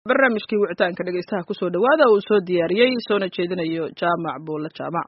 barnaamijkii wicitaanka dhegeystaha kusoo dhawaada uu soo diyaariyey soona jeedinayo jaamac buulla jaamac.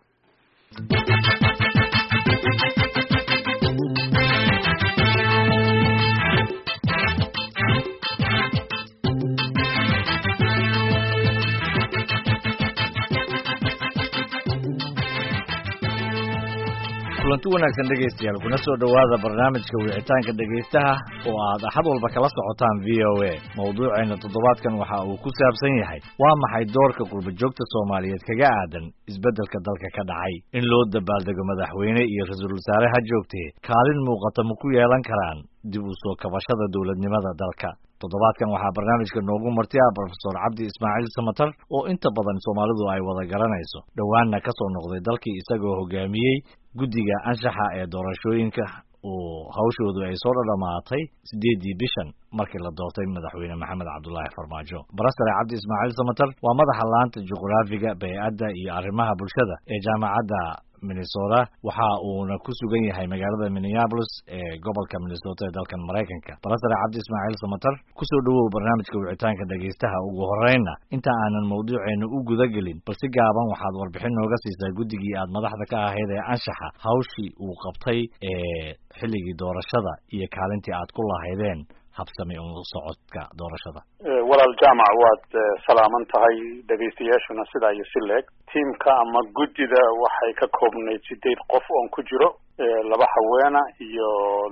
kulanti wanaagsan dhegeystayaal kuna soo dhawaada barnaamijka wicitaanka dhegeystaha oo aad axad walba kala socotaan VOA. mawduuceena toddobaadkan waxa uu ku saabsan yahay waa maxay doorka qurba-joogta Soomaaliyeed kaga aadan isbeddelka dalka ka dhacay in loo dabaaldego madaxweyne iyo ra'iisul wasaare ha joogtee kaalin muuqata ma ku yeelan karaan dib u soo kabashada dawladnimada dalka. toddobaadkan waxaa barnaamijka noogu marti ah Professor Cabdi Ismaaciil Samatar oo inta badan Soomaalidu ay wada garanayso dhawaanna ka soo noqday dalkii isagoo hogaamiyey guddiga anshaxa ee doorashooyinka oo hawshoodu ay soo dhamaatay 8 bishan markii la doortay madaxweyne Maxamed Cabdullaahi Farmaajo. Professor Cabdi Ismaaciil Samatar waa madaxa laanta juqraafiga, bay'adda iyo arrimaha bulshada ee jaamacadda Minnesota waxa uuna ku sugan yahay magaalada Minneapolis ee gobolka Minnesota ee dalkan Mareykanka. Professor Cabdi Ismaaciil Samatar ku soo dhawow barnaamijka wicitaanka dhageystaha ugu horreynna inta aanan mawduuceena u guda gelin bal si gaaban waxaad warbixin nooga siisaa guddigii aad madaxda ka ahayd ee anshaxa hawshii uu qabtay ee xilligii doorashada iyo kaalintii aad ku lahaydeen habsami u socodka doorashada. walaal jaamac waad salaaman tahay dhageystayaashuna sidaa iyo si leeg tiimka ama guddida waxay ka koobnayd 8 qof oon ku jiro 2 haweena iyo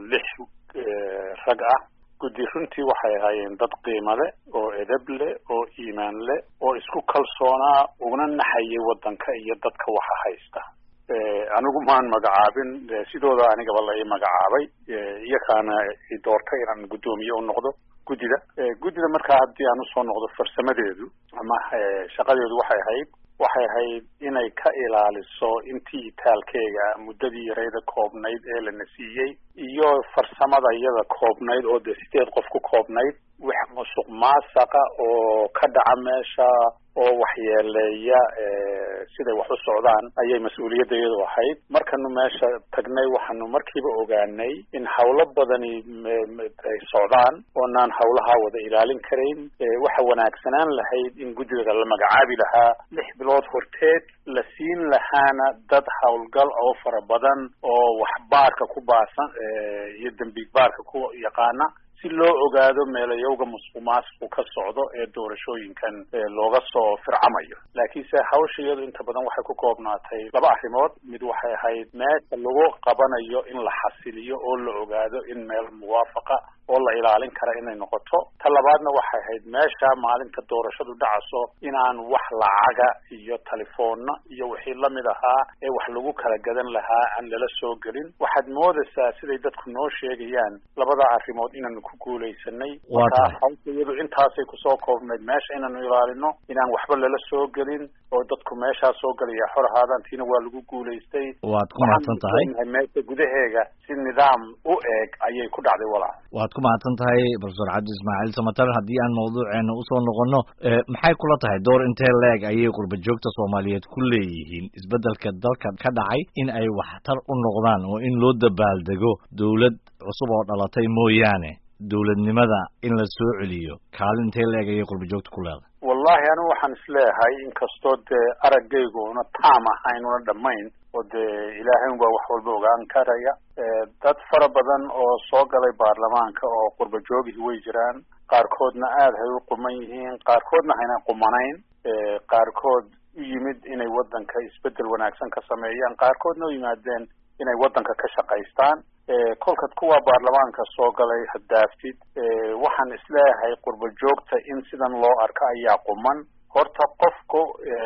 6 rag ah. guddi runtii waxay ahaayeen dad qiimo leh oo edeb leh oo iimaan leh oo isku kalsoonaa uguna naxayay waddanka iyo dadka waxa haysta. anigu maan magacaabin sidooda anigaba la ii magacaabay iyakaana i doortay inaan guddoomiye u noqdo guddida markaa haddii aan usoo noqdo farsamadeedu ama shaqadeedu waxay ahayd inay ka ilaaliso intii itaalkeega muddadii yarayda koobnayd ee lana siiyey iyo farsamada iyada koobnayd oo dee 8 qof ku koobnayd wax musuq maasaqa oo ka dhaca meesha oo waxyeeleeya siday wax u socdaan ayay mas-uuliyaddeedu ahayd. markanu meesha tagnay waxaanu markiiba ogaanay in hawlo badani ay socdaan oonaan hawlaha wada ilaalin karayn. waxa wanaagsanaan lahayd in guddiga la magacaabi lahaa 6 bilood horteed la siin lahaana dad hawlgal oo fara badan oo waxbaarka ku baasan iyo dembi baarka ku yaqaana si loo ogaado meelayowga musuqmaasuqu ka socdo ee doorashooyinkan looga soo fircamayo. laakiinse hawshayadu inta badan waxay ku koobnaatay 2 arrimood. mid waxay ahayd meesha lagu qabanayo in la xasiliyo oo la ogaado in meel muwaafaqa oo la ilaalin kara inay noqoto. ta labaadna waxay ahayd meesha maalinta doorashadu dhacaso inaan wax lacaga iyo telefoonna iyo wixii lamid ahaa ee wax lagu kala gadan lahaa aan lala soo gelin. waxaad moodaysaa siday dadku noo sheegayaan 2 arrimood inaanu ku guulaysanay. hawshayadu intaasay kusoo koobnayd meesha inaanu ilaalino inaan waxba lala soo gelin oo dadku meeshaa soo galaya xor ahaadaan tiina waa lagu guulaystay. waad ku mahadsan tahay. meesha gudaheega si nidaam u eeg ayay ku dhacday walaal. waad ku mahadsan tahay Professor Cabdi Ismaaciil Samatar. haddii aan mawduuceena usoo noqono maxay kula tahay door intee leeg ayay qurba-joogta Soomaaliyeed ku leeyihiin isbeddelka dalka ka dhacay in ay waxtar u noqdaan oo in loo dabaaldego dawlad cusub oo dhalatay mooyaane dawladnimada in la soo celiyo kaalin intee leeg ayay qurba-joogta ku leedahay? wallahi anigu waxaan isleeyahay inkastoo dee araggayguna taam ahaynuna dhammayn oo dee ilaahay unbaa wax walba ogaan karaya. dad fara badan oo soo galay baarlamaanka oo qurba-joogihii way jiraan. qaarkoodna aad hay u quman yihiin, qaarkoodna hayna qumanayn. qaarkood u yimid inay waddanka isbeddel wanaagsan ka sameeyaan, qaarkoodna u yimaadeen inay waddanka ka shaqaystaan. kolkad kuwa baarlamaanka soo galay haddaaftid waxaan isleeyahay qurba-joogta in sidan loo arko ayaa quman. horta qofku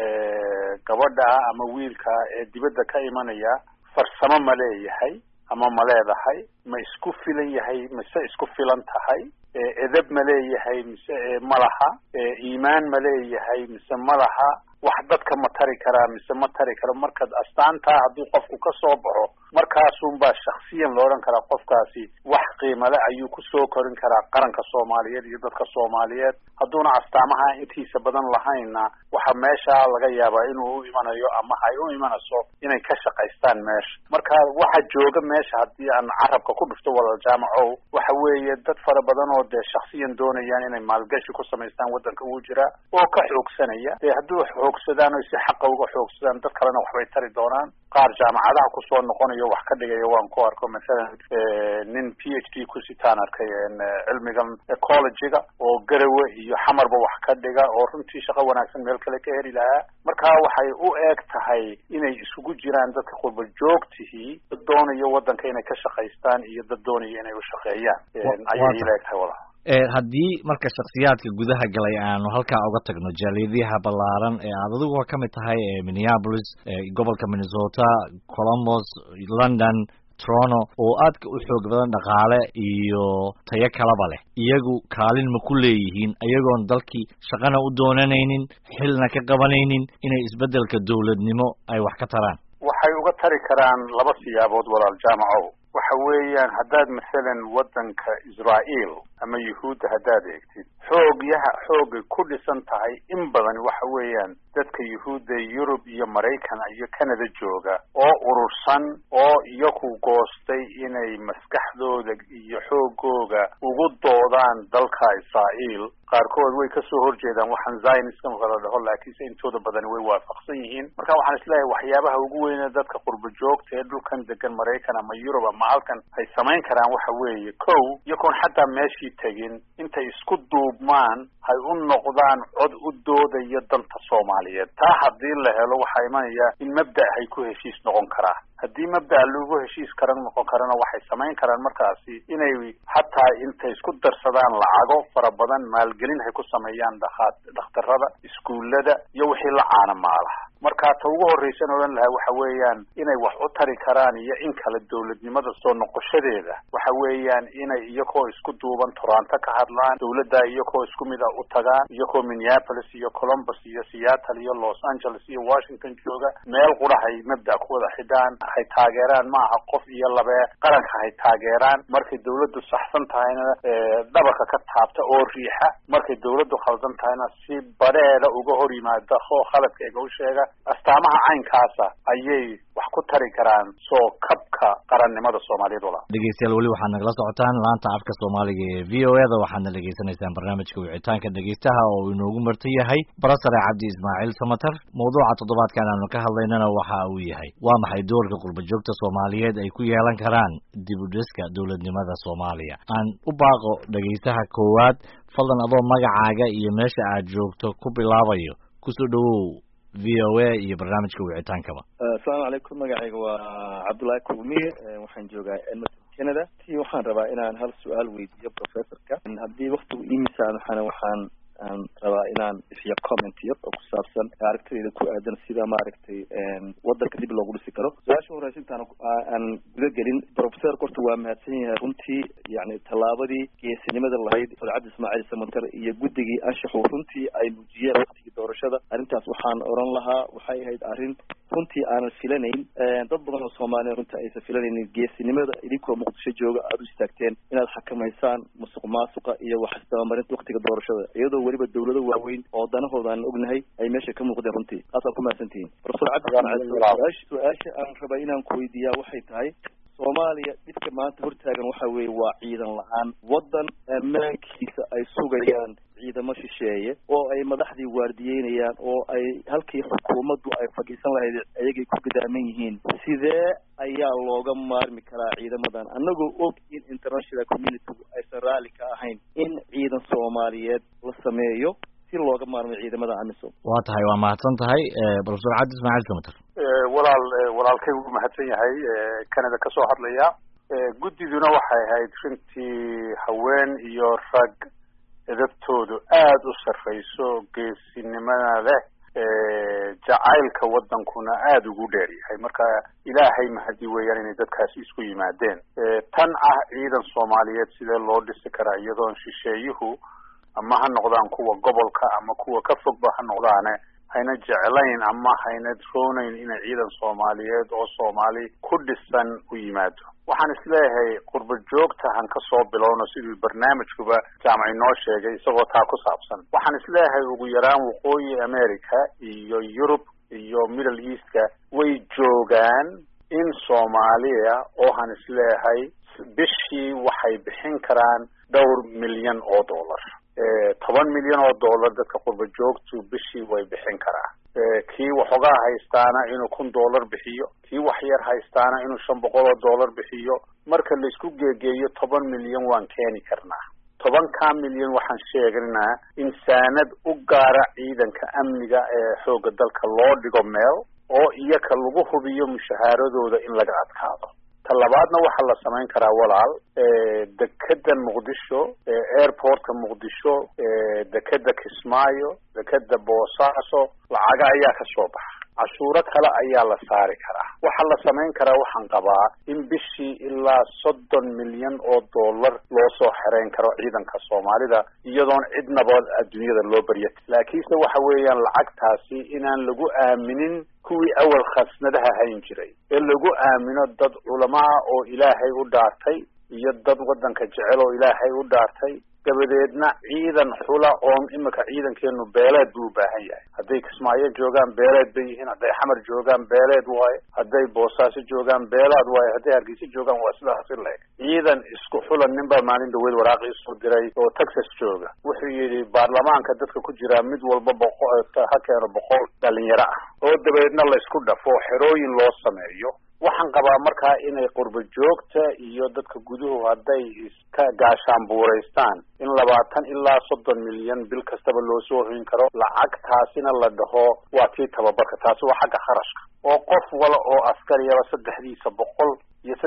gabadha ama wiilka ee dibadda ka imanaya farsamo ma leeyahay ama ma leedahay, ma isku filan yahay mise isku filan tahay, edeb ma leeyahay mise ma laha, iimaan ma leeyahay mise ma laha, wax dadka ma tari karaa mise ma tari karo. markaad astaantaa hadduu qofku ka soo baxo markaasunbaa shaksiyan lo odhan karaa qofkaasi wax qiimale ayuu kusoo korin karaa qaranka soomaaliyeed iyo dadka soomaaliyeed. hadduuna astaamaha intiisa badan lahaynna waxaa meesha laga yaabaa inuu u imanayo ama ay u imanayso inay ka shaqaystaan meesha. marka waxa jooga meesha haddii aan carabka ku dhufto walaal jaamacow waxa weeye dad fara badan oo dee shaksiyan doonayaan inay maalgashi ku samaystaan waddanka uu jira oo ka xoogsanaya. dee hadduu xoogsadaan oo si xaqa uga xoogsadaan dad kalena waxbay tari doonaan. qaar jaamacadaha kusoo noqonayo wax ka dhigayo waan ku arko masalan nin PhD ku sitaan arkay cilmigan ecology-ga oo Garowe iyo Xamarba wax ka dhiga oo runtii shaqo wanaagsan meel kale ka heli lahaa. marka waxay u eg tahay inay isugu jiraan dadka qurba joogtihii dad doonayo waddanka inay ka shaqaystaan iyo dad doonayo inay u shaqeeyaan ayay ila eg tahay walaal. haddii marka shakhsiyaadka gudaha galay aanu halkaa uga tagno jaaliyadaha ballaaran ee aad adigu ka mid tahay Minneapolis, gobolka Minnesota, Columbus, London, Toronto oo aadka u xoog badan dhaqaale iyo tayo kalaba leh, iyagu kaalin ma ku leeyihiin iyagoon dalkii shaqana u doonanaynin xilna ka qabanaynin inay isbeddelka dawladnimo ay wax ka taraan? waxay uga tari karaan laba siyaabood walaal jaamacow. waxa weeyaan haddaad masalan waddanka Israa'iil ama Yuhuudda haddaad eegtid xoogay ku dhisan tahay in badan waxa weeyaan dadka Yuhuudda Yurub iyo Maraykan iyo Canada jooga oo urursan oo iyagu goostay inay maskaxdooda iyo xoogooga ugu doodaan dalka Israa'iil. qaarkood way ka soo horjeedaan waxaan Zionism kala dhaho laakiinse intooda badan way waafaqsan yihiin. marka waxaan isleeyahay waxyaabaha ugu weyn ee dadka qurba joogta ee dhulkan degan Maraykan ama Yurub ama halkan ay samayn karaan waxa weeye kow iyagoon xataa meeshii tegin intay isku duubmaan hay u noqdaan cod u doodaya danta Soomaaliyeed. taa haddii la helo waxaa imanaya in mabda' ay ku heshiis noqon karaa. haddii mabda' lagu heshiis noqon karana waxay samayn karaan markaasi inay hataa intay isku darsadaan lacago fara badan maalgelin ay ku sameeyaan dhakhtarada, iskuullada iyo wixii la caana maalaha. marka ta ugu horreysan odhan lahaa waxa weeyaan inay wax u tari karaan iyo in kale dawladnimada soo noqoshadeeda waxa weeyaan inay iyagoo isku duuban Toronto ka hadlaan, dawladda iyagoo isku mid ah u tagaan, iyagoo Minneapolis iyo Columbus iyo Seattle iyo Los Angeles iyo Washington jooga meel qurahay mabda' ku wada xidhaan hay taageeraan maaha qof iyo laba qaranka hay taageeraan. markay dawladdu saxsan tahayna dhabarka ka taabta oo riixa, markay dawladdu khaldan tahayna si badheeda uga hor yimaada oo khaladkeega u sheega. astaamaha caynkaasa ayay wax ku tari karaan soo kabka qarannimada Soomaaliyeed walaal. dhegeystayaal weli waxaad nagala socotaan laanta afka Soomaaliga ee VOA-da waxaadna dhegeysanaysaan barnaamijka wicitaanka dhegeystaha oo inoogu marti yahay Barasare Cabdi Ismaaciil Samatar. mawduuca toddobaadkan aanu ka hadlaynana waxa uu yahay waa maxay doorka qurba joogta Soomaaliyeed ay ku yeelan karaan dib u dhiska dawladnimada Soomaaliya. aan u baaqo dhegeystaha koowaad fadlan adoo magacaaga iyo meesha aad joogto ku bilaabayo kusoo dhawow VOA iyo barnaamijka wicitaankaba. Assalaamu calaykum. magacayga waa Cabdullaahi Kulmiye, waxaan joogaa Edmonton, Canada. waxaan rabaa inaan hal su'aal weydiiyo professorka. haddii waqtigu imisaan waxaan rabaa inaan bixiyo comment yar oo ku saabsan aragtidayda ku aadan sida maaragtay waddanka dib loogu dhisi karo. su-aasha horeysa intaan aan guda gelin, professorka horta waa mahadsan yahay runtii, yacni tallaabadii geesinimada lahayd Cabdi Ismaaciil Samatar iyo guddigii anshaxu runtii ay muujiyeen waqtigii doorashada. arrintaas waxaan oran lahaa waxay ahayd arrin runtii aanan filanayn. dad badan oo Soomaaliya runtii aysan filanaynin geesinimada idinkoo Muqdisho jooga aad u istaagteen inaad xakamaysaan musuqmaasuqa iyo wax isdabamarinta waqtiga doorashada, iyadoo weliba dawlado waaweyn oo danahooda aan ognahay ay meesha ka muuqdeen runtii. taas aad ku mahadsantihiin. Professor Cabdi Ismaaciil, su-aasha aan rabaa inaan ku weydiiyaa waxay tahay Soomaaliya dhibka maanta hortaagan waxa weeye waa ciidan la-aan. waddan ammaankiisa ay sugayaan ciidamo shisheeye oo ay madaxdii waardiyeynayaan oo ay halkii xukuumaddu ay fadhiisan lahayd ayagay ku gudaaman yihiin. sidee ayaa looga maarmi karaa ciidamadan annagoo og in international community aysan raalli ka ahayn in ciidan Soomaaliyeed la sameeyo si looga maarmo ciidamada AMISOM? waa tahay, waa mahadsan tahay Professor Cabdi Ismaaciil Samatar. walaalkay wuu mahadsan yahay Canada ka soo hadlaya. guddiduna waxay ahayd runtii haween iyo rag edabtoodu aad u sarreyso, geesinimada leh, jacaylka waddankuna aad ugu dheer yahay. marka ilaahay mahadi weeyaan inay dadkaasi isku yimaadeen. tan ah ciidan Soomaaliyeed sidee loo dhisi karaa iyadoon shisheeyuhu ama ha noqdaan kuwa gobolka ama kuwa ka fogba ha noqdaane hayna jeclayn ama hayna roonayn inay ciidan soomaaliyeed oo soomaali ku dhisan u yimaado. waxaan isleeyahay qurba joogta han ka soo bilowno sidii barnaamijkuba jaamac inoo sheegay isagoo taa ku saabsan. waxaan isleeyahay ugu yaraan waqooyi America iyo Yurub iyo Middle East-ka way joogaan in Soomaaliya oo han isleeyahay bishii waxay bixin karaan dhowr milyan oo dollar. 10 milyan oo dollar dadka qurba joogtu bishii way bixin karaan. kii waxoogaa haystaana inuu $1,000 bixiyo, kii wax yar haystaana inuu $500 bixiyo. marka la isku geegeeyo 10 milyan waan keeni karnaa. 10 milyan waxaan sheegnaa in saanad u gaara ciidanka amniga ee xooga dalka loo dhigo meel oo iyaka lagu hubiyo mushahaaradooda in laga adkaado. talabaadna waxaa la samayn karaa walaal dekeda Muqdisho, airportka Muqdisho, dekeda Kismaayo, dekeda Boosaaso, lacaga ayaa ka soo baxa. cashuuro kale ayaa la saari karaa. waxaa la samayn karaa waxaan qabaa in bishii ilaa 30 milyan oo dollar loo soo xereyn karo ciidanka Soomaalida iyadoon cidnaba adduunyada loo baryo. laakiinse waxa weeyaan lacagtaasi inaan lagu aaminin kuwii awal khasnadaha hayn jiray ee lagu aamino dad culamaa oo Ilaahay u dhaartay iyo dad wadanka jecel oo Ilaahay u dhaartay. dabadeedna ciidan xula oo imika ciidankeenu beeleed buu u baahan yahay. hadday Kismaayo joogaan beeleed bay yihiin, hadday Xamar joogaan beeleed waaye, hadday Boosaaso joogaan beelaad waaye, hadday Hargeysa joogaan waa sidaas leeg. ciidan isku xula ninbaa maalin dhaweyd waraaqi soo diray oo Texas jooga. wuxuu yidhi baarlamaanka dadka ku jira mid walba ha keeno 100 dhalinyaro ah oo dabadeedna la isku dhafo xerooyin loo sameeyo. waxaan qabaa markaa inay qurba joogta iyo dadka guduhu hadday iska gaashaan buuraystaan in 20 ilaa 30 milyan bil kastaba loo soo hoyin karo. lacagtaasina la dhaho waa tii tababarka. taasi waa xagga kharashka oo qof wala oo askariyaba 300 iyo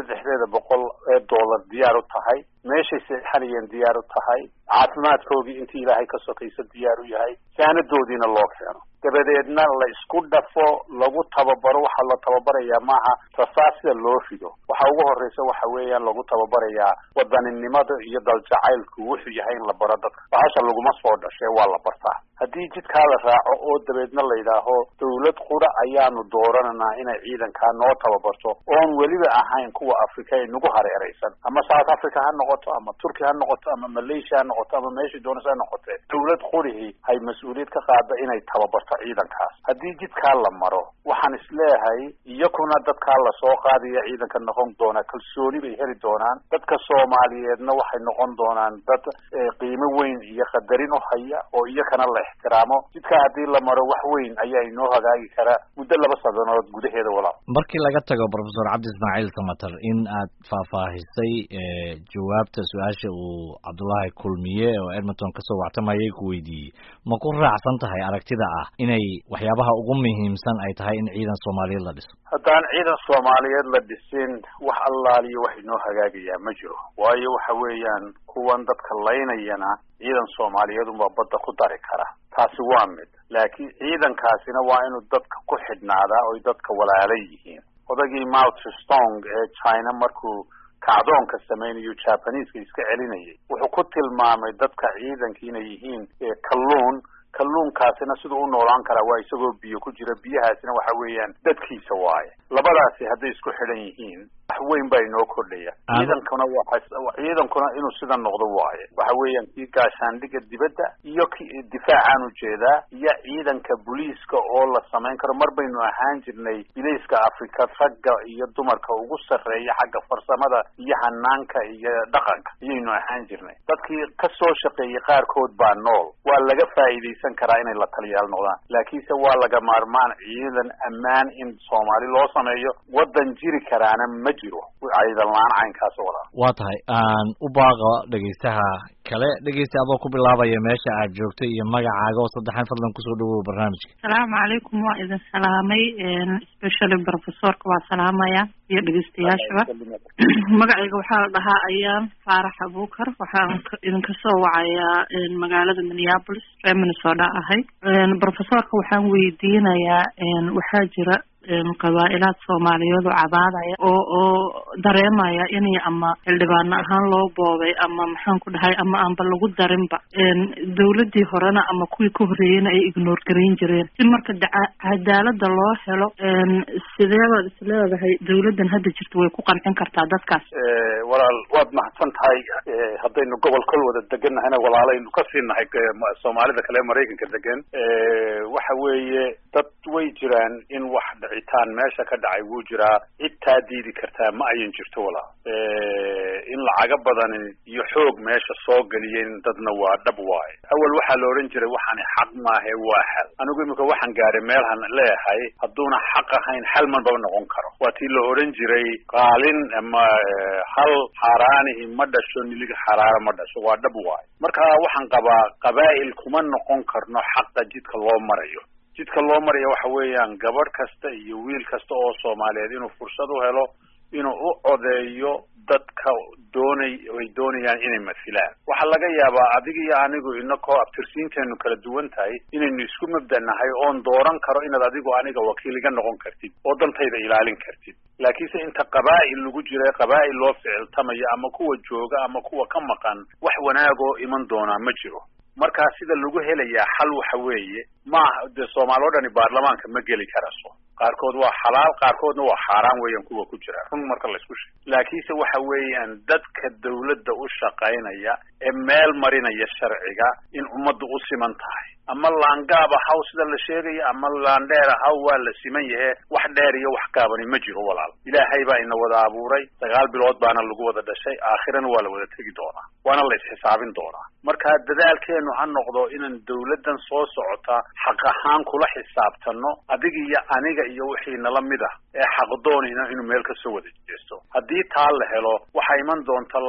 300 dollar diyaar u tahay. meeshay seexanayeen diyaar u tahay. caafimaadkoodii intii Ilaahay ka sokaysa diyaar u yahay. saanadoodiina loo keeno. dabadeedna la isku dhafo lagu tababaro. waxaa la tababarayaa maaha rasaasida loo rido. waxa ugu horeysa waxa weeyaan lagu tababarayaa wadaninimada iyo daljacaylku wuxuu yahay in la baro dadka. bahasha laguma soo dhashay waa la bartaa. haddii jidkaa la raaco oo dabeedna la yidhaaho dawlad qura ayaanu doorananaa inay ciidankaa noo tababarto oon weliba ahayn kuwa Afrika ee nagu hareeraysan ama South Africa ha noqoto ama Turkey ha noqoto ama Malaysia ha noqoto ama meeshii doonaysa ha noqote dawlad qurihii hay mas-uuliyad ka qaada inay tababarto ciidankaas. haddii jidkaa la maro waxaan isleeyahay iyakuna dadkaa la soo qaadaya ciidanka noqon doona kalsooni bay heli doonaan. dadka Soomaaliyeedna waxay noqon doonaan dad qiimo weyn iyo qadarin u haya oo iyakana la ixtiraamo. jidkaa haddii la maro wax weyn ayaa inoo hagaagi karaa muddo 2 sanadood gudaheeda walaal. markii laga tago Professor Cabdi Ismaaciil Samatar in aad faahfaahisay jawaabta su-aasha uu Cabdullaahi Kulmiye oo Edmonton ka soo wactamayay ku weydiiyey, ma ku raacsan tahay aragtida ah inay waxyaabaha ugu muhiimsan ay tahay in ciidan Soomaaliyeed la dhiso? haddaan ciidan Soomaaliyeed la dhisin wax allaaliyo wax inoo hagaagayaa ma jiro. waayo waxa weeyaan kuwan dadka laynayana ciidan Soomaaliyeed unbaa badda ku dari kara. taasi waa mid. laakiin ciidankaasina waa inuu dadka ku xidhnaadaa oo dadka walaalay yihiin. odagii Mao Zedong ee China markuu kacdoonka samaynayo Japanese iska celinayay wuxuu ku tilmaamay dadka ciidanka inay yihiin kalluunkaasina siduu u noolaan karaa waa isagoo biyo ku jira. biyahaasina waxa weeyaan dadkiisa waaye. labadaasi hadday isku xidhan yihiin wax weyn baa inoo kordhaya. ciidankuna inuu sida noqdo waaye. waxa weeyaan kii gaashaandhiga dibadda iyo kii difaacaan ujeedaa iyo ciidanka booliiska oo la samayn karo. mar baynu ahaan jirnay booliiska Afrika ragga iyo dumarka ugu sarreeya xagga farsamada iyo hanaanka iyo dhaqanka ayaynu ahaan jirnay. dadkii ka soo shaqeeyay qaarkood baa nool. waa laga faa'iidaysan karaa inay la taliyaal noqdaan. laakiinse waa laga maarmaan ciidan ammaan in Soomaali loo sameeyo. wadan jiri karaana ma jiro ciidan la'aan caynkaas walaal. waa tahay aan u baaqo dhegeystaha kale. dhegeysta adoo ku bilaabaya meesha aad joogto iyo magacaaga oo saddexan fadlan kusoo dhawow barnaamijka. asalaamu calaykum. waa idin salaamay especially professorka waa salaamaya iyo dhegeystayaashaba. magacayga waxaa la dhahaa Ayaan Faarax Abuukar. waxaan idinka soo wacayaa magaalada Minneapolis ee Minnesota ahay. professorka waxaan weydiinayaa waxaa jira qabaa'ilaad Soomaaliyeed oo cabaadaya oo dareemaya inay ama xildhibaan ahaan loo boobay ama maxaan ku dhahay ama aanba lagu darinba dawladii horena ama kuwii ka horeeyayna ay ignore gareyn jireen si marka cadaalada loo helo sideebaad isleedahay dawladan hadda jirta way ku qancin kartaa dadkaas walaal waad mahadsan tahay haddaynu gobol kol wada deganahayna walaalaynu ka siinahay Soomaalida kale Mareykanka degan waxa weeye dad way jiraan in wax dhicitaan meesha ka dhacay wuu jiraa cidtaa diidi kartaa ma ayan jirto walaal in lacaga badan iyo xoog meesha soo galiyeen dadna waa dhab waay awal waxaa la oran jiray waxaan xaq maahe waa xal anigu imika waxaan gaaray meelhan leeyahay hadduuna xaq ahayn xal manba noqon karo waa tii la oran jiray qaalin ama hal xaaraanihi ma dhasho niliga xaraara ma dhasho waa dhab waay marka waxaan qabaa qabaa'il kuma noqon karno xaqa jidka loo marayo waxa weeyaan gabadh kasta iyo wiil kasta oo Soomaaliyeed inuu fursad u helo inuu u codeeyo dadka doonayaan inay masilaan waxa laga yaabaa adiga iyo anigu inakoo abtirsiinteenu kala duwan tahay inaynu isku mabdanahay oon dooran karo inaad adigu aniga wakiil iga noqon kartid oo dantayda ilaalin kartid laakiinse inta qabaa'il lagu jiray qabaa'il loo ficiltamayo ama kuwa jooga ama kuwa ka maqan wax wanaagoo iman doonaa ma jiro markaa sida lagu helayaa xal waxa weeye ma de Soomaaliya dhani baarlamaanka ma geli karaso qaarkood waa xalaal qaarkoodna waa xaaraan weeyaan kuwa ku jira run marka la isku sheego laakiinse waxa weeyaan dadka dawladda u shaqaynaya ee meel marinaya sharciga in ummaddu u siman tahay ama laangaaba haw sida la sheegay ama laandheer haw waa la siman yahay wax dheer iyo wax gaabani ma jiro walaal ilaahay baa ina wada abuuray 9 bilood baana lagu wada dhashay aakhirana waa la wada tagi doonaa waana la isxisaabin doonaa marka dadaalkeenu ha noqdo inaan dawladdan soo socota xaq ahaan kula xisaabtano adiga iyo aniga iyo wixii nala mid ah ee xaq doonayna inuu meel ka soo wada jeesto haddii taa la helo waxa iman doonta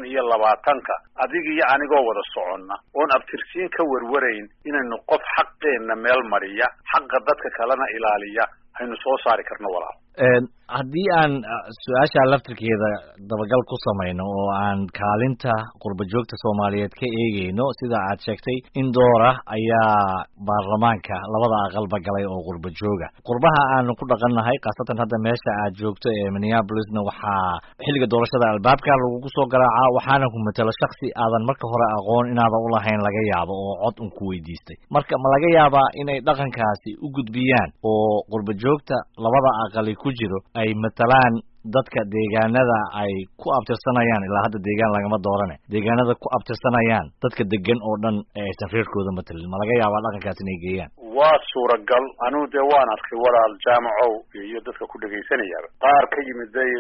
2020ka adiga iyo anigoo wada soconna oon abtirsiin ka warwarayn inaynu qof xaqeena meel mariya xaqa dadka kalena ilaaliya aynu soo saari karno walaal haddii aan su-aasha laftirkeeda dabagal ku samayno oo aan kaalinta qurba joogta Soomaaliyeed ka eegayno sida aad sheegtay in doora ayaa baarlamaanka labada aqalba galay oo qurba jooga qurbaha aan ku dhaqanahay qaasatan hadda meesha aad joogto ee Minneapolisna waxaa xilliga doorashada albaabka lagu soo garaacaa waxaana ku matala shakhsi aadan marka hore aqoon inaadan u lahayn laga yaabo oo cod un ku weydiistay marka ma laga yaabaa inay dhaqankaasi u gudbiyaan oo qurba joogta labada aqal ku jiro ay matalaan dadka deegaanada ay ku abtirsanayaan ilaa hadda deegaan lagama doorane deegaanada ku abtirsanayaan dadka degan oo dhan ee safirkooda matalin ma laga yaabaa dhaqankaas inay geeyaan waa suuragal anigu dee waan arkay walaal jaamacow iyo dadka ku dhagaysanaya qaar ka yimiday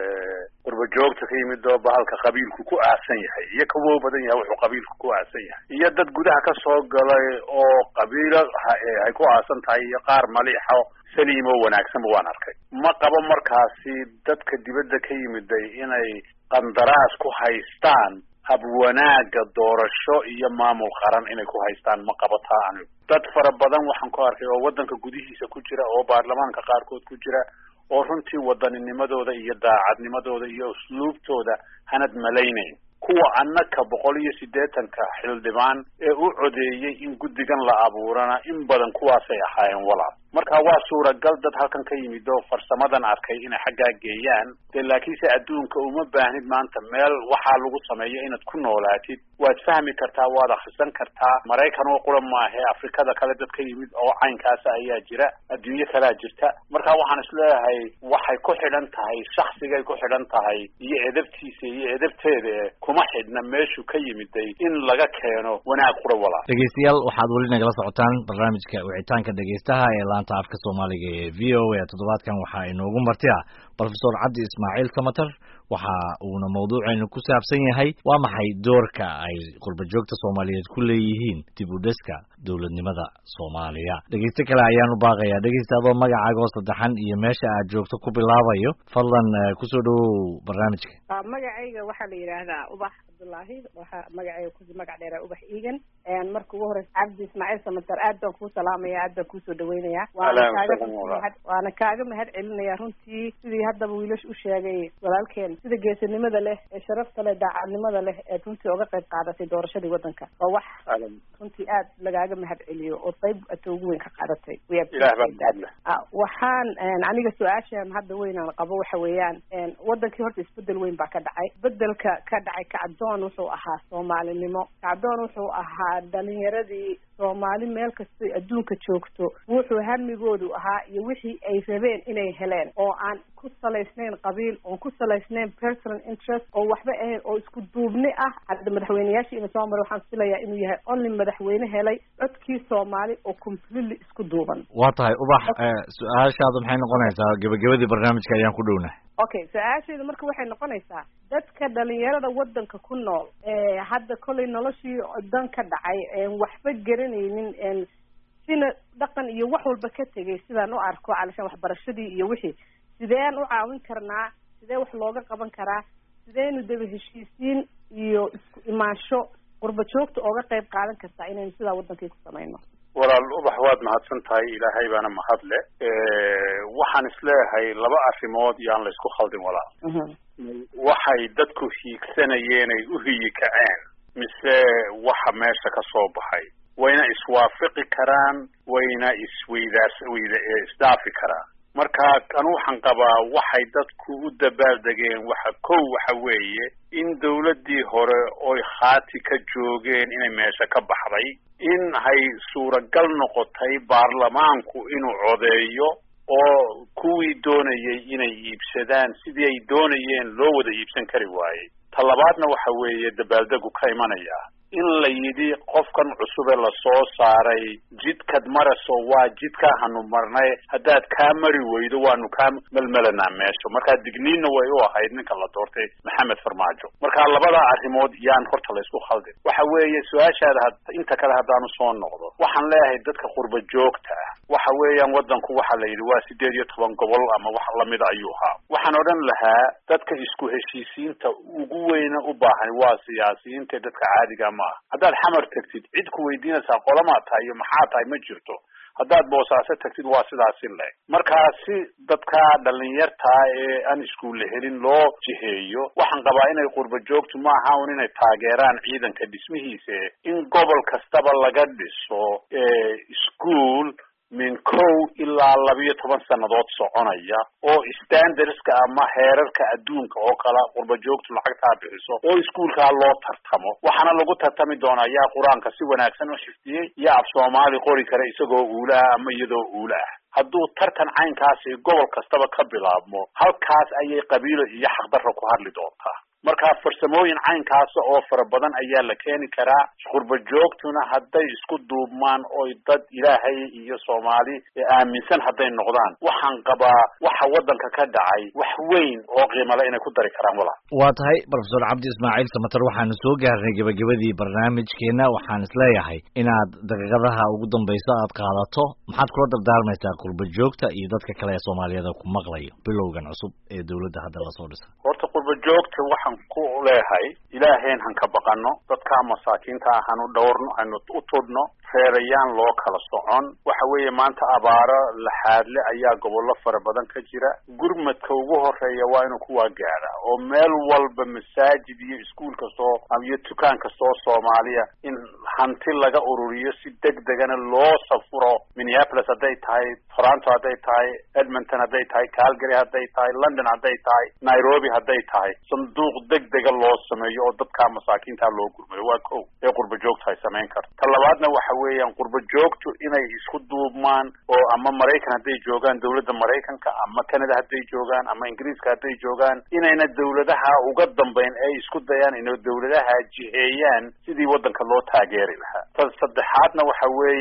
qurba joogta ka yimid oo bahalka qabiilku ku aasan yahay iyo ka woo badan yahay wuxuu qabiilku ku aasan yahay iyo dad gudaha ka soo galay oo qabiilo ay ku aasan tahay iyo qaar maliixo saliimo wanaagsan waan arkay ma qabo markaasi dadka dibadda ka yimiday inay qandaraas ku haystaan hab wanaaga doorasho iyo maamul qaran inay ku haystaan ma qabataa anigu dad fara badan waxaan ku arkay oo waddanka gudihiisa ku jira oo baarlamaanka qaarkood ku jira oo runtii waddaninimadooda iyo daacadnimadooda iyo usluubtooda hanad malaynayn kuwa annaka 180ka xildhibaan ee u codeeyay in guddigan la abuurana in badan kuwaasay ahaayeen walaal marka waa suuragal dad halkan ka yimid oo farsamadan arkay inay xaggaa geeyaan dee laakiinse adduunka uma baahnid maanta meel waxaa lagu sameeyo inaad ku noolaatid waad fahmi kartaa waad akhrisan kartaa Maraykan oo qura maahe Afrikada kale dad ka yimid oo caynkaas ayaa jira adduunyo kale jirta marka waxaan isleeyahay waxay ku xidhan tahay shakhsigay ku xidhan tahay iyo edabtiisa iyo edabteeda kuma xidhna meeshu ka yimiday in laga keeno wanaag qura walaal dhageystayaal waxaad weli nagala socotaan barnaamijka wicitaanka dhageystaha ee laanta afka Soomaaliga ee VOA toddobaadkan waxa inoogu martiya Professor Cabdi Ismaaciil Samatar waxa uuna mawduuceenu ku saabsan yahay waa maxay doorka ay qurba joogta Soomaaliyeed ku leeyihiin dib u dhiska dawladnimada Soomaaliya dhageysta kale ayaan u baaqayaa dhageystaado magacaaga saddexan iyo meesha aad joogto ku bilaabayo fadlan ku soo dhawow barnaamijka magacayga waxa la yiraahdaa Ubax Abdullaahi waxa magacayga ku magac dheer Ubax Egan marka ugu horeysa cabdi ismaaciil samatar aad baan kuu salaamaya, aad baan kuusoo dhaweynaya, waana kaaga mahad celinaya runtii sidii haddaba wiilash u sheegay walaalkeen sida geesinimada leh ee sharafta leh daacadnimada leh ee runtii oga qayb qaadatay doorashadii wadanka. waa wax runtii aad lagaaga mahad celiyo oo qayb ata ugu weyn ka qaadatay. waxaan aniga su-aashan hadda weynaan qabo waxa weeyaan wadankii horta isbedel weyn baa ka dhacay. bedelka ka dhacay kacdoon wuxuu ahaa soomaalinimo, kacdoon wuxuu ahaa dhalinyaradii soomaali meel kastay adduunka joogto wuxuu hamigoodu ahaa iyo wixii ay rabeen inay heleen oo aan ku salaysnayn qabiil, oon ku salaysnayn personal interest, oo waxba ahayn, oo isku duubni ah. hadda madaxweyneyaashii ina soo maray waxaan filayaa inuu yahay only madaxweyne helay codkii soomaali oo completely isku duuban. waa tahay ubax, su-aashaadu maxay noqonaysaa? gabagabadii barnaamijka ayaan ku dhownahay. okay, su-aasheedu marka waxay noqonaysaa dadka dhalinyarada wadanka ku nool hadda kollay noloshii dan ka dhacay waxba garanaynin sina dhaqan iyo wax walba ka tegay sidaan u arko calashaan waxbarashadii iyo wixii, sideen u caawin karnaa? sidee wax looga qaban karaa? sideynu daba heshiisiin iyo isku imaansho qurba joogta ooga qayb qaadan kartaa inaynu sidaa wadankii ku samayno? walaal ubax waad mahadsan tahay, ilaahay baana mahadle. waxaan isleeyahay laba arrimood yaan la isku khaldin walaal. waxay dadku hiigsanayeen ay u hiyi kaceen mise waxa meesha ka soo baxay? wayna iswaafaqi karaan, wayna isdhaafi karaan. marka anu waxaan qabaa waxay dadku u dabaaldegeen waxa weeye in dawladdii hore oy khaati ka joogeen inay meesha ka baxday, in hay suuragal noqotay baarlamaanku inuu codeeyo oo kuwii doonayay inay iibsadaan sidii ay doonayeen loo wada iibsan kari waayey. talabaadna waxa weeye dabaaldegu ka imanaya in la yidhi qofkan cusube la soo saaray jidkad maraso waa jidkaa hanu marnay, haddaad kaa mari weydo waanu kaa melmelanaa meesha. markaa digniinna way u ahayd ninka la doortay maxamed farmaajo. markaa labada arrimood yaan horta la isku khaldin. waxa weeye su-aashaada inta kale haddaanu soo noqdo, waxaan leeyahay dadka qurba joogta ah waxa weeyaan wadanku waxa la yidhi waa 18 gobol ama wax lamid ayuu ahaa. waxaan odhan lahaa dadka isku heshiisiinta ugu weyna u baahan waa siyaasiyiinta, dadka caadiga ma aha. haddaad xamar tagtid cid ku weydiinaysaa qolamaa tahay iyo maxaa tahay ma jirto. haddaad boosaaso tagtid waa sidaasi leeg. markaa si dadka dhalinyartaa ee aan iskuulle helin loo jiheeyo, waxaan qabaa inay qurba joogtu ma aha un inay taageeraan ciidanka dhismihiisa, in gobol kastaba laga dhiso iskuol min 1 ilaa 12 sannadood soconaya oo standardska ama heerarka adduunka oo kala qurba joogtu lacagtaa bixiso oo iskuolkaa loo tartamo. waxaana lagu tartami doonaa yaa qur-aanka si wanaagsan u xifdiyey, yaa af soomaali qori kara isagoo uula ah ama iyadoo uula ah. hadduu tartan caynkaasi gobol kastaba ka bilaabmo, halkaas ayay qabiilo iyo xaqdarro ku hadli doontaa. markaa farsamooyin caynkaasa oo fara badan ayaa la keeni karaa. qurba joogtuna hadday isku duubmaan oy dad ilaahay iyo soomaali aaminsan hadday noqdaan, waxaan qabaa waxa wadanka ka dhacay wax weyn oo qiimale inay ku dari karaan walaal. waa tahay professor cabdi ismaaciil samatar, waxaanu soo gaarnay gabagabadii barnaamijkeena. waxaan isleeyahay inaad daqiiqadaha ugu dambaysa aad qaadato. maxaad kula dardaarmaysaa qurba joogta iyo dadka kale ee Soomaaliyeed ku maqlayo bilowgan cusub ee dawladda hadda la soo dhisay? horta qurba joogta waxaan ku leeyahay ilaaheen han ka baqano, dadka masaakiinta ahaan u dhowrno, aynu u tudhno, reerayaan loo kala socon. waxa weeye maanta abaaro laxaadle ayaa gobollo fara badan ka jira. gurmadka ugu horeeya waa inuu kuwaa gaadha oo meel walba masaajid iyo iskuul kastoo iyo dukaan kastoo Soomaaliya in hanti laga ururiyo si degdegana loo safuro. Minneapolis hadday tahay, Toronto hadday tahay, Edmonton hadday tahay, Calgary hadday tahay, London hadday tahay, Nairobi hadday tahay, sanduuq degdega loo sameeyo oo dadka masaakiinta loo gurmayo. waa kow ee qurba joogta ay samayn karto. talabaadna waxa weeyaan qurba joogtu inay isku duubmaan oo ama Mareykan hadday joogaan dawladda Mareykanka, ama Canada hadday joogaan, ama Ingiriiska hadday joogaan, inayna dawladaha uga dambeyn ay isku dayaan inay dawladaha jiheeyaan sidii wadanka loo taageeri lahaa. saddexaadna waxa weeyaan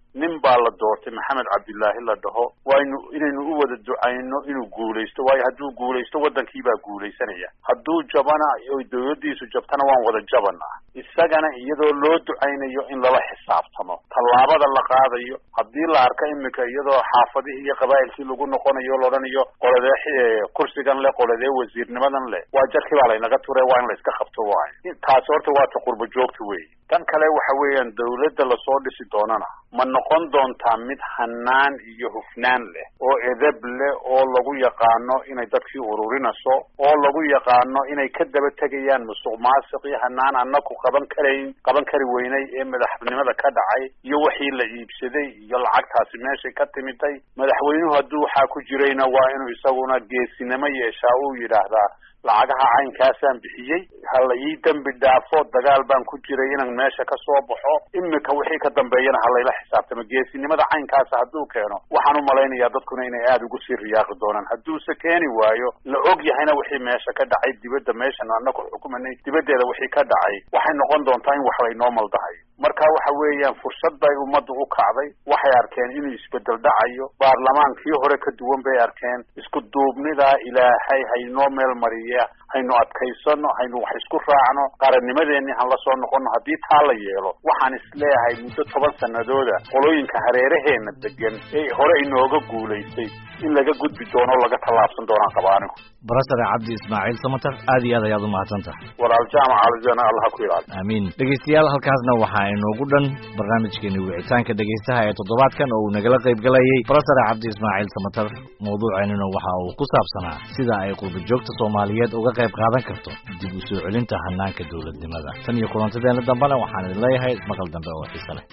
nin baa la doortay maxamed cabdilaahi la dhaho inaynu u wada ducayno inuu guulaysto waayo hadduu guulaysto waddankii baa guulaysanaya hadduu jabana oo dawladdiisu jabtana waan wada jabanaa isagana iyadoo loo ducaynayo in lala xisaabtamo tallaabada la qaadayo haddii la arka imika iyadoo xaafadihii iyo qabaa'ilkii lagu noqonayo loodhanayo qoladee kursigan leh qoladee wasiirnimadan leh waa jarkii baa laynaga ture waa in la iska qabto waayo taasi horta waa ta qurbo joogta weeye tan kale waxa weeyaan dawladda lasoo dhisi doonana ma noqon doontaa mid hanaan iyo hufnaan leh oo edeb leh oo lagu yaqaano inay dadkii ururinayso oo lagu yaqaano inay ka daba tegayaan musuq maasiqii hanaan annaku qaban kari weynay ee madaxnimada ka dhacay iyo wixii la iibsaday iyo lacagtaasi meeshay ka timiday madaxweynuhu hadduu waxaa ku jirayna waa inuu isaguna geesinimo yeeshaa uu yidhaahdaa lacagaha caynkaasaan bixiyey hala ii dembi dhaafo dagaal baan ku jiray inaan meesha ka soo baxo imika wixii ka dambeeyana halayla xisaabtamo geesinimada caynkaasa hadduu keeno waxaan u malaynayaa dadkuna inay aada ugu sii riyaaqi doonaan hadduuse keeni waayo la og yahayna wixii meesha ka dhacay dibadda meeshan annaku xukumanay dibaddeeda wixii ka dhacay waxay noqon doontaa in wax laynoo maldahay marka waxa weeyaan fursad bay ummaddu u kacday waxay arkeen inuu isbedel dhacayo baarlamaankii hore ka duwan bay arkeen isku duubnidaa ilaahay haynoo meel mariya haynu adkaysano haynu wax isku raacno qarannimadeenni han la soo noqono haddii taa la yeelo waxaan isleeyahay muddo 10 sanadooda qolooyinka hareeraheena degan ee hore inooga guulaystay in laga gudbi doono laga tallaabsan doonaan qabaanigu Professor Cabdi Ismaaciil Samatar aad iyo aad ayaad u mahadsantahay walaal jaamac Alizana Allah ku ilaaliyo amiin dhageystayaal halkaasna waxaa inoogu dhan barnaamijkeeni wicitaanka dhageystaha ee toddobaadkan oo uu nagala qayb galayay Professor Cabdi Ismaaciil Samatar mawduuceennuna waxa uu ku saabsanaa sida ay qurbo joogta Soomaaliyeed uga qayb qaadan karto dib u soo celinta hanaanka dawladnimada tan iyo kulantadeena dambana waxaan idin leeyahay maqal dambe oo xiiso leh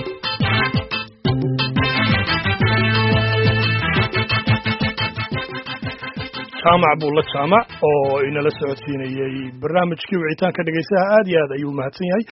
jaamac buulla jaamac oo inala socodsiinayay barnaamijkii wicitaanka dhegeystaha aad iyo aad ayuu mahadsan yahay